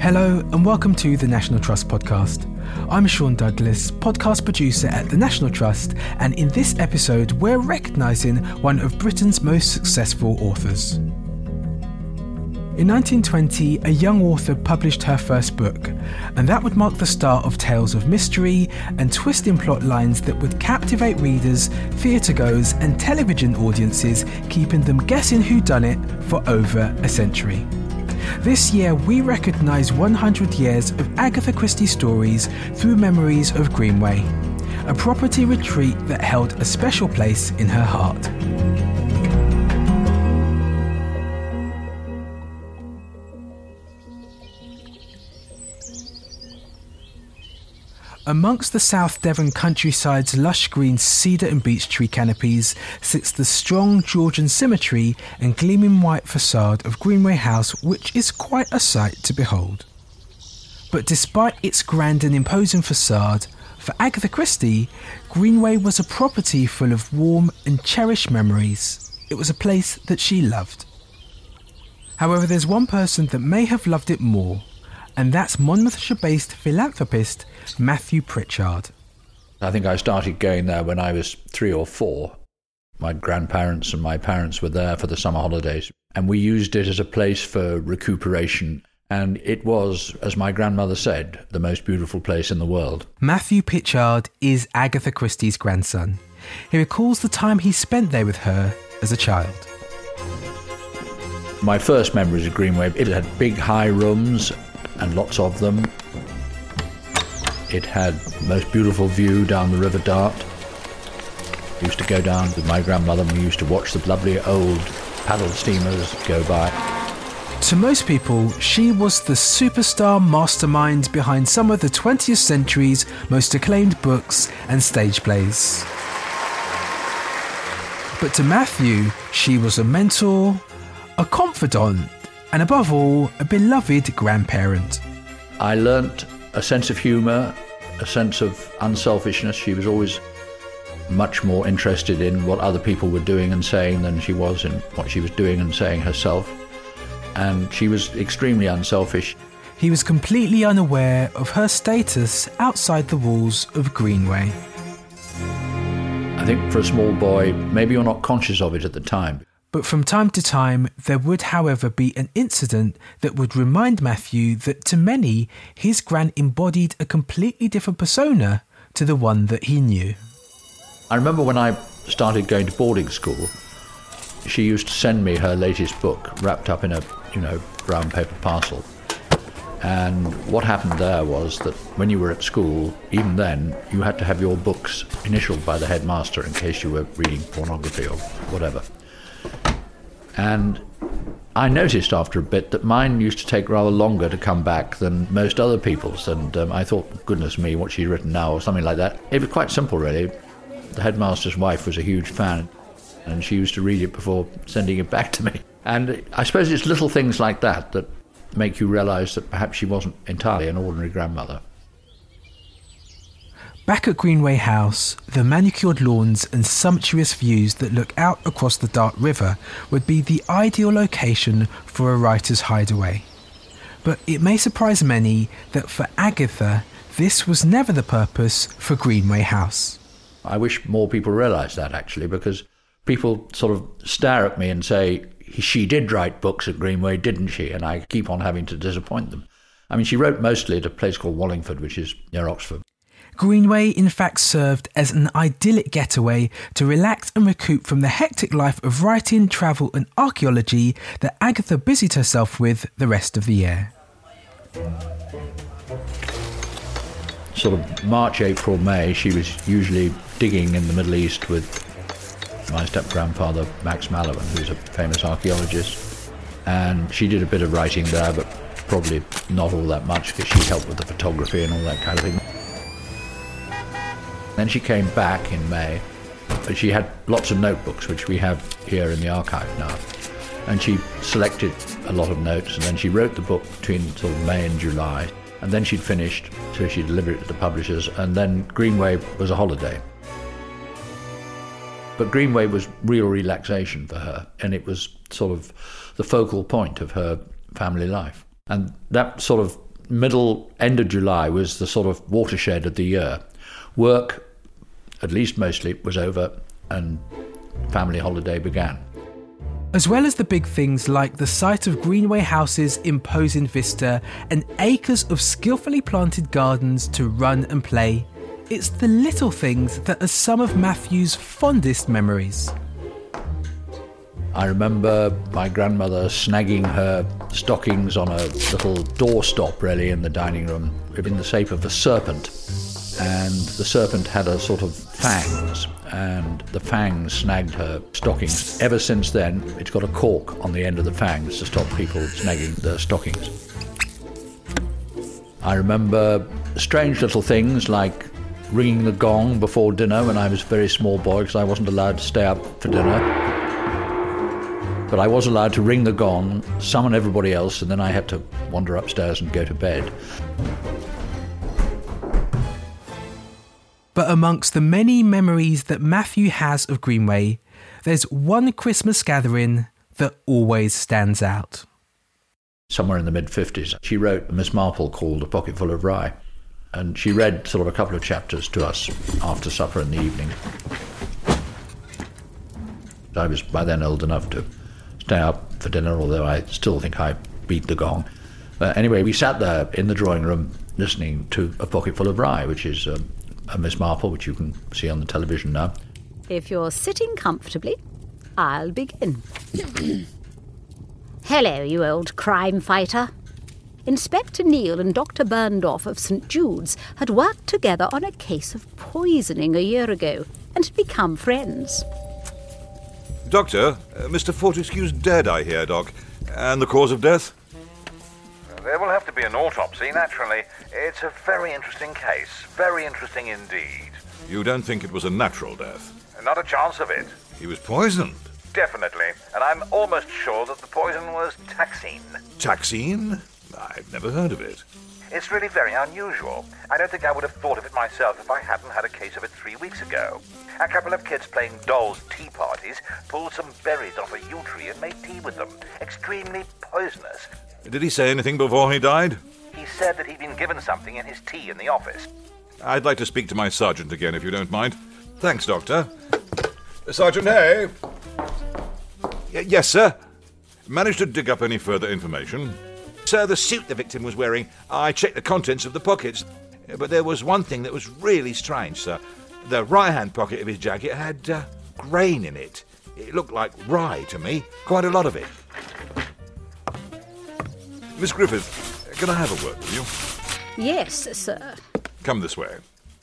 Hello and welcome to the National Trust podcast. I'm Sean Douglas, podcast producer at the National Trust, and in this episode we're recognising one of Britain's most successful authors. In 1920, a young author published her first book, and that would mark the start of tales of mystery and twisting plot lines that would captivate readers, theatre-goers and television audiences, keeping them guessing whodunit for over a century. This year, we recognise 100 years of Agatha Christie stories through Memories of Greenway, a property retreat that held a special place in her heart. Amongst the South Devon countryside's lush green cedar and beech tree canopies sits the strong Georgian symmetry and gleaming white facade of Greenway House, which is quite a sight to behold. But despite its grand and imposing facade, for Agatha Christie, Greenway was a property full of warm and cherished memories. It was a place that she loved. However, there's one person that may have loved it more, and that's Monmouthshire-based philanthropist Matthew Pritchard. I think I started going there when I was 3 or 4. My grandparents and my parents were there for the summer holidays, and we used it as a place for recuperation. And it was, as my grandmother said, the most beautiful place in the world. Matthew Pritchard is Agatha Christie's grandson. He recalls the time he spent there with her as a child. My first memories of Greenway, it had big high rooms and lots of them. It had the most beautiful view down the River Dart. We used to go down with my grandmother and we used to watch the lovely old paddle steamers go by. To most people, she was the superstar mastermind behind some of the 20th century's most acclaimed books and stage plays. But to Matthew, she was a mentor, a confidant, and above all, a beloved grandparent. I learnt a sense of humour, a sense of unselfishness. She was always much more interested in what other people were doing and saying than she was in what she was doing and saying herself. And she was extremely unselfish. He was completely unaware of her status outside the walls of Greenway. I think for a small boy, maybe you're not conscious of it at the time. But from time to time, there would, however, be an incident that would remind Matthew that to many, his gran embodied a completely different persona to the one that he knew. I remember when I started going to boarding school, she used to send me her latest book wrapped up in a, brown paper parcel. And what happened there was that when you were at school, even then, you had to have your books initialed by the headmaster in case you were reading pornography or whatever. And I noticed after a bit that mine used to take rather longer to come back than most other people's, and I thought, goodness me, what she'd written now, or something like that. It was quite simple, really. The headmaster's wife was a huge fan, and she used to read it before sending it back to me. And I suppose it's little things like that that make you realise that perhaps she wasn't entirely an ordinary grandmother. Back at Greenway House, the manicured lawns and sumptuous views that look out across the Dart River would be the ideal location for a writer's hideaway. But it may surprise many that for Agatha, this was never the purpose for Greenway House. I wish more people realised that, actually, because people sort of stare at me and say, she did write books at Greenway, didn't she? And I keep on having to disappoint them. I mean, she wrote mostly at a place called Wallingford, which is near Oxford. Greenway, in fact, served as an idyllic getaway to relax and recoup from the hectic life of writing, travel and archaeology that Agatha busied herself with the rest of the year. Sort of March, April, May, she was usually digging in the Middle East with my step-grandfather, Max Mallowan, who's a famous archaeologist. And she did a bit of writing there, but probably not all that much because she helped with the photography and all that kind of thing. Then she came back in May, but she had lots of notebooks, which we have here in the archive now. And she selected a lot of notes, and then she wrote the book between sort of May and July. And then she'd finished, so she delivered it to the publishers, and then Greenway was a holiday. But Greenway was real relaxation for her, and it was sort of the focal point of her family life. And that sort of end of July was the sort of watershed of the year. Work, at least mostly, was over and family holiday began. As well as the big things like the sight of Greenway House's imposing vista and acres of skillfully planted gardens to run and play, it's the little things that are some of Matthew's fondest memories. I remember my grandmother snagging her stockings on a little doorstop, really, in the dining room, in the shape of a serpent. And the serpent had a sort of fangs, and the fangs snagged her stockings. Ever since then, it's got a cork on the end of the fangs to stop people snagging their stockings. I remember strange little things like ringing the gong before dinner when I was a very small boy, because I wasn't allowed to stay up for dinner. But I was allowed to ring the gong, summon everybody else, and then I had to wander upstairs and go to bed. But amongst the many memories that Matthew has of Greenway, there's one Christmas gathering that always stands out. Somewhere in the mid-50s, she wrote a Miss Marple called A Pocketful of Rye, and she read sort of a couple of chapters to us after supper in the evening. I was by then old enough to stay up for dinner, although I still think I beat the gong. But anyway, we sat there in the drawing room listening to A Pocketful of Rye, which is a Miss Marple, which you can see on the television now. If you're sitting comfortably, I'll begin. Hello, you old crime fighter. Inspector Neil and Dr. Burndorf of St. Jude's had worked together on a case of poisoning a year ago and had become friends. Doctor, Mr. Fortescue's dead, I hear, Doc. And the cause of death? There will have to be an autopsy, naturally. It's a very interesting case. Very interesting indeed. You don't think it was a natural death? Not a chance of it. He was poisoned. Definitely. And I'm almost sure that the poison was taxine. Taxine? I've never heard of it. It's really very unusual. I don't think I would have thought of it myself if I hadn't had a case of it 3 weeks ago. A couple of kids playing dolls' tea parties pulled some berries off a yew tree and made tea with them. Extremely poisonous. Did he say anything before he died? He said that he'd been given something in his tea in the office. I'd like to speak to my sergeant again, if you don't mind. Thanks, Doctor. Sergeant Hay? Yes, sir. Managed to dig up any further information? Sir, the suit the victim was wearing, I checked the contents of the pockets, but there was one thing that was really strange, sir. The right-hand pocket of his jacket had grain in it. It looked like rye to me, quite a lot of it. Miss Griffith, can I have a word with you? Yes, sir. Come this way.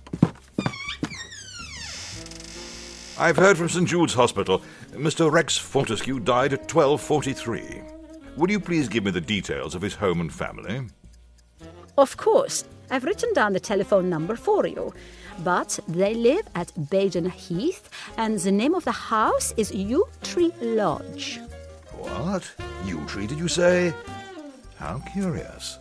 I've heard from St. Jude's Hospital. Mr. Rex Fortescue died at 12:43. Would you please give me the details of his home and family? Of course. I've written down the telephone number for you. But they live at Baden Heath, and the name of the house is Yew Tree Lodge. What? Yew Tree, did you say? How curious.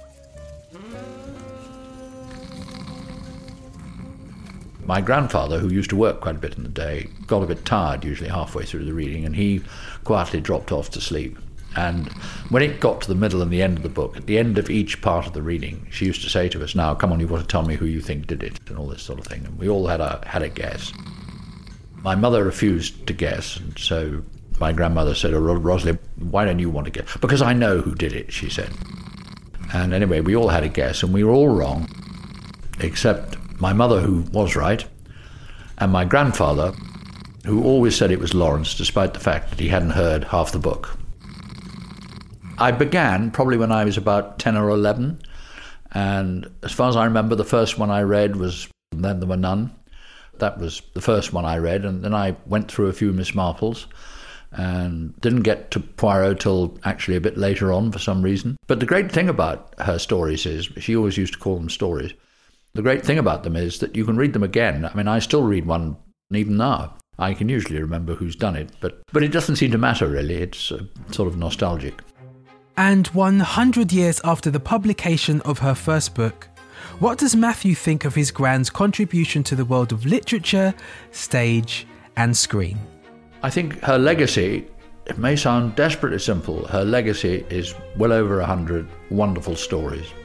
My grandfather, who used to work quite a bit in the day, got a bit tired, usually halfway through the reading, and he quietly dropped off to sleep. And when it got to the middle and the end of the book, at the end of each part of the reading, she used to say to us, "Now, come on, you've got to tell me who you think did it," and all this sort of thing. And we all had a guess. My mother refused to guess, and so my grandmother said, "Oh, Rosalie, why don't you want to guess?" "Because I know who did it," she said. And anyway, we all had a guess, and we were all wrong, except my mother, who was right, and my grandfather, who always said it was Lawrence, despite the fact that he hadn't heard half the book. I began probably when I was about 10 or 11, and as far as I remember, the first one I read was Then There Were None. That was the first one I read, and then I went through a few Miss Marples, and didn't get to Poirot till actually a bit later on for some reason. But the great thing about her stories is, she always used to call them stories, the great thing about them is that you can read them again. I mean, I still read one even now. I can usually remember who's done it, but it doesn't seem to matter really. It's sort of nostalgic. And 100 years after the publication of her first book, what does Matthew think of his grand's contribution to the world of literature, stage and screen? I think her legacy, it may sound desperately simple, her legacy is well over 100 wonderful stories,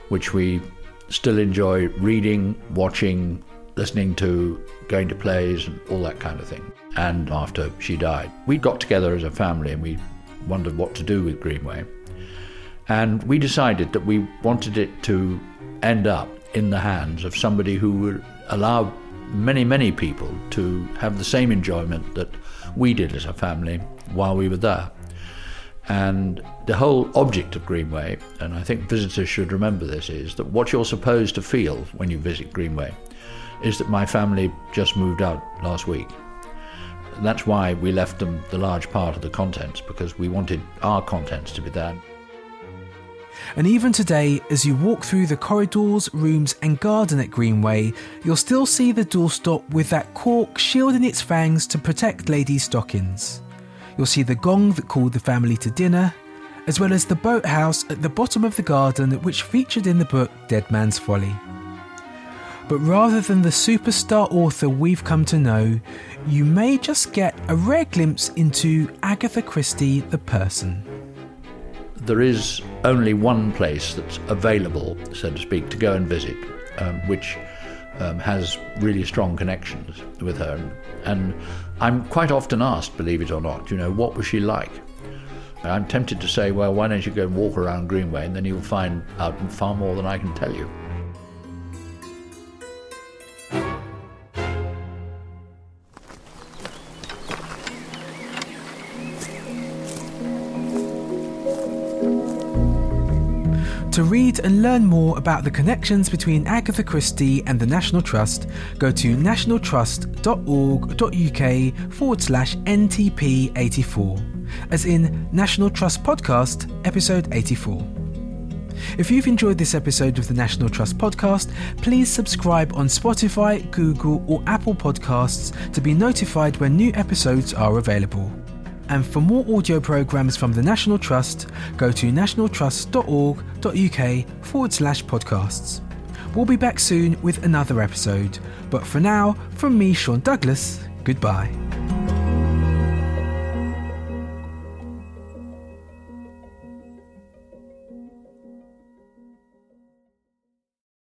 which we still enjoy reading, watching, listening to, going to plays and all that kind of thing. And after she died, we got together as a family and we wondered what to do with Greenway. And we decided that we wanted it to end up in the hands of somebody who would allow many, many people to have the same enjoyment that we did as a family while we were there. And the whole object of Greenway, and I think visitors should remember this, is that what you're supposed to feel when you visit Greenway is that my family just moved out last week. And that's why we left them the large part of the contents, because we wanted our contents to be there. And even today, as you walk through the corridors, rooms and garden at Greenway, you'll still see the doorstop with that cork shielding its fangs to protect ladies' stockings. You'll see the gong that called the family to dinner, as well as the boathouse at the bottom of the garden which featured in the book Dead Man's Folly. But rather than the superstar author we've come to know, you may just get a rare glimpse into Agatha Christie the person. There is only one place that's available, so to speak, to go and visit, which has really strong connections with her. And I'm quite often asked, believe it or not, what was she like? I'm tempted to say, well, why don't you go and walk around Greenway and then you'll find out far more than I can tell you. To read and learn more about the connections between Agatha Christie and the National Trust, go to nationaltrust.org.uk/NTP84, as in National Trust Podcast, episode 84. If you've enjoyed this episode of the National Trust Podcast, please subscribe on Spotify, Google or Apple Podcasts to be notified when new episodes are available. And for more audio programmes from the National Trust, go to nationaltrust.org.uk/podcasts. We'll be back soon with another episode, but for now, from me, Sean Douglas, goodbye.